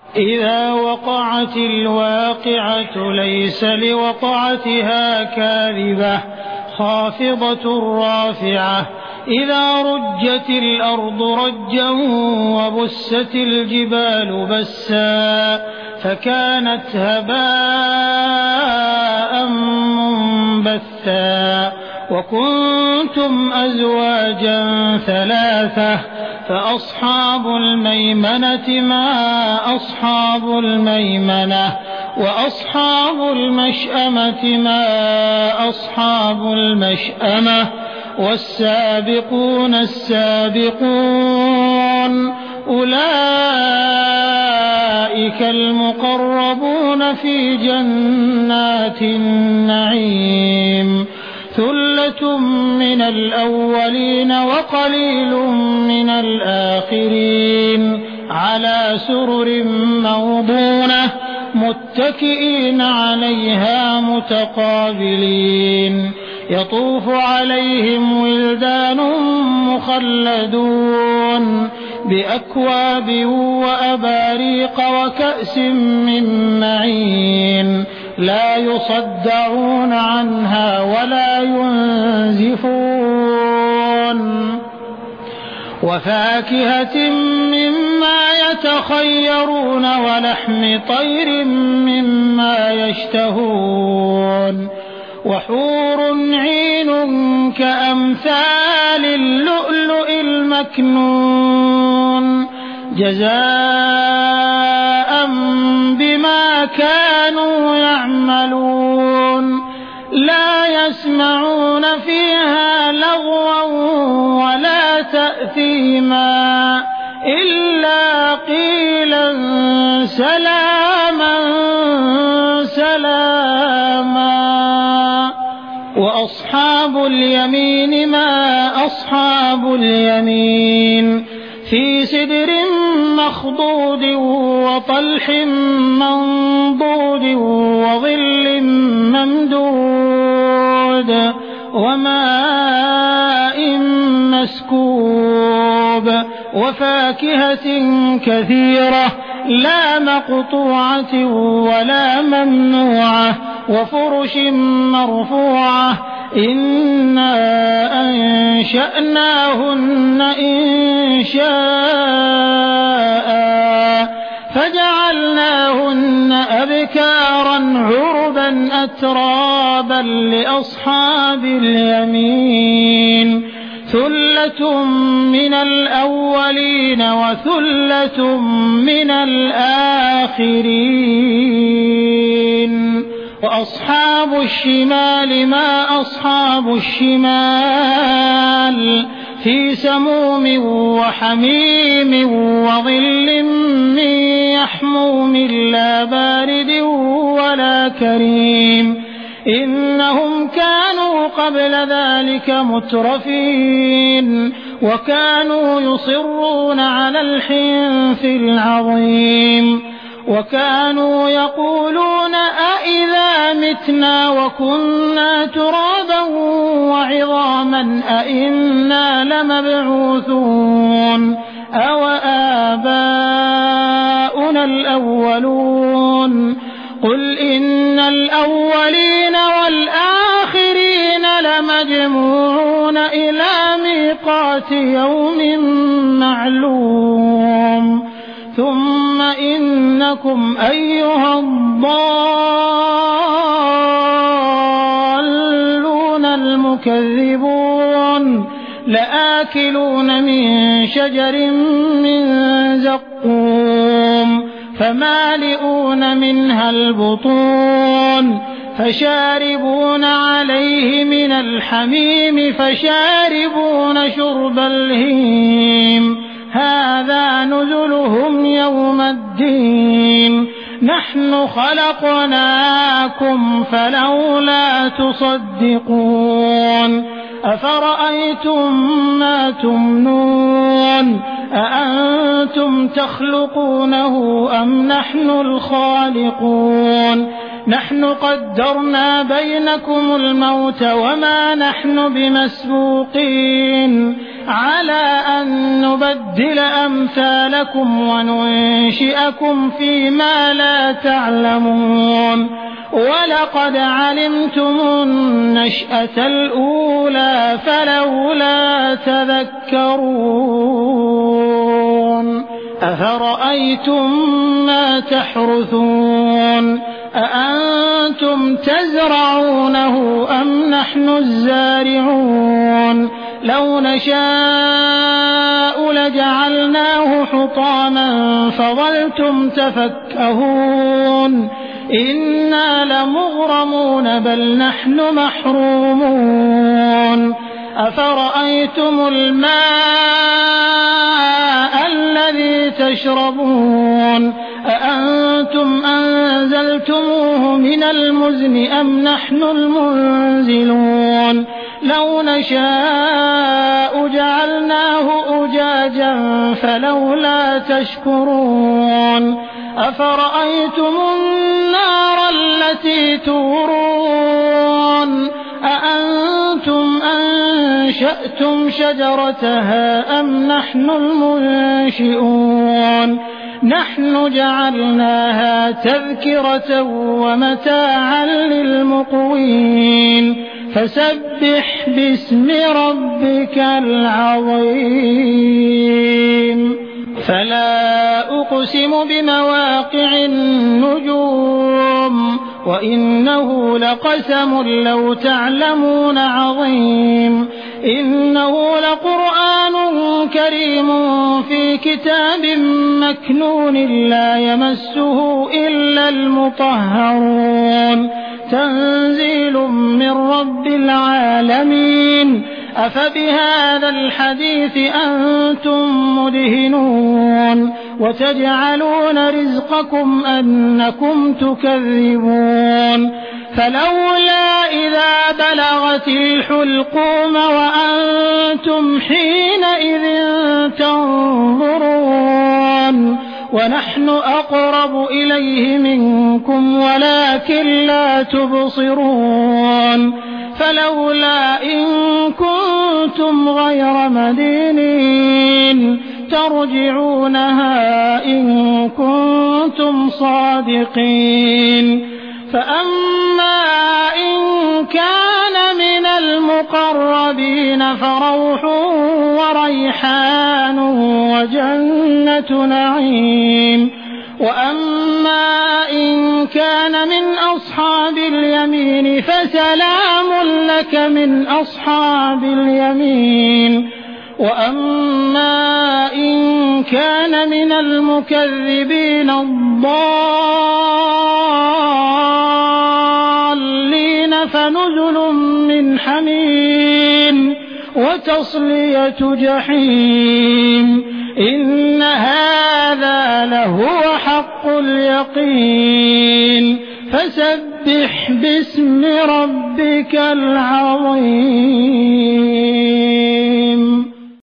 إذا وقعت الواقعة ليس لوقعتها كاذبة خافضة رافعة إذا رجت الأرض رجا وبست الجبال بسا فكانت هباء منبثا وكنتم أزواجا ثلاثة فأصحاب الميمنة ما أصحاب الميمنة وأصحاب المشأمة ما أصحاب المشأمة والسابقون السابقون أولئك المقربون في جنات النعيم ثلة من الأولين وقليل من الآخرين على سرر موضونة متكئين عليها متقابلين يطوف عليهم ولدان مخلدون بأكواب وأباريق وكأس من معين لا يصدعون عنها ولا ينزفون وفاكهة مما يتخيرون ولحم طير مما يشتهون وحور عين كأمثال اللؤلؤ المكنون جزاء بما كانوا يعملون لا يسمعون فيها لغوا ولا تأثيما إلا قيلا سلاما سلاما وأصحاب اليمين ما أصحاب اليمين في سدر مخضود وطلح منضود وظل ممدود وماء مسكوب وفاكهة كثيرة لا مقطوعة ولا ممنوعة وفرش مرفوعة إنا أنشأناهن إنشاء فجعلناهن أبكارا عربا أترابا لأصحاب اليمين ثلة من الأولين وثلة من الآخرين وأصحاب الشمال ما أصحاب الشمال في سموم وحميم وظل من يحموم لا بارد ولا كريم إنهم كانوا قبل ذلك مترفين وكانوا يصرون على الحنث العظيم وكانوا يقولون أئذا متنا وكنا ترابا وعظاما أئنا لمبعوثون أو آباؤنا الأولون قل إن الأولين والآخرين لمجموعون إلى ميقات يوم معلوم ثم إنكم أيها الضالون المكذبون لآكلون من شجر من زقوم فمالئون منها البطون فشاربون عليه من الحميم فشاربون شرب الهيم هذا نزلهم يوم الدين نحن خلقناكم فلولا تصدقون أفرأيتم ما تمنون أأنتم تخلقونه أم نحن الخالقون نحن قدرنا بينكم الموت وما نحن بمسبوقين على أن نبدل أمثالكم وننشئكم فيما لا تعلمون ولقد علمتم النشأة الأولى فلولا تذكرون أفرأيتم ما تحرثون أأنتم تزرعونه أم نحن الزارعون لو نشاء لجعلناه حطاما فظلتم تفكهون إنا لمغرمون بل نحن محرومون أفرأيتم الماء الذي تشربون أأنتم أنزلتموه من المزن أم نحن المنزلون لو نشاء جعلناه أجاجا فلولا تشكرون أفرأيتم النار التي تورون أأنتم أنشأتم شجرتها أم نحن المنشئون نحن جعلناها تذكرة ومتاعا للمقوين فسبح باسم ربك العظيم فلا أقسم بمواقع النجوم وإنه لقسم لو تعلمون عظيم إنه لقرآن كريم في كتاب مكنون لا يمسه إلا المطهرون تنزيل من رب العالمين أفبهذا الحديث أنتم مدهنون وتجعلون رزقكم أنكم تكذبون فلولا إذا بلغت الحلقوم وأنتم حينئذ تنظرون ونحن أقرب إليه منكم ولكن لا تبصرون فلولا إن كنتم غير مدينين ترجعونها إن كنتم صادقين فأما إن كان من المقربين فروح وريحان وجنة نعيم وأما إن كان من أصحاب اليمين فسلام لك من أصحاب اليمين وأما إن كان من المكذبين الضالين فنزل من حميم وتصلية جحيم إن هذا لهو حق اليقين فسبح باسم ربك العظيم